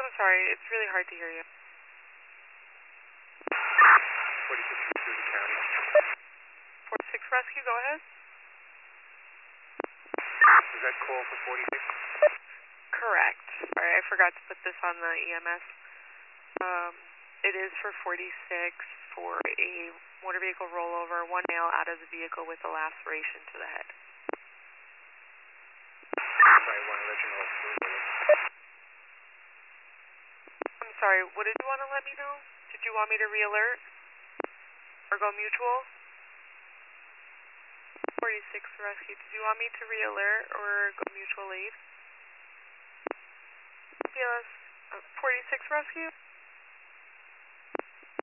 I'm sorry, it's really hard to hear you. 46 Rescue County. 46 Rescue, go ahead. Is that call for 46? Correct. Sorry, I forgot to put this on the EMS. It is for 46 for a motor vehicle rollover, one male out of the vehicle with a laceration to the head. Sorry, one original. I'm sorry, what did you want to let me know? Did you want me to re-alert? Or go mutual? 46 Rescue, did you want me to re-alert or go mutual aid? Yes, 46 Rescue?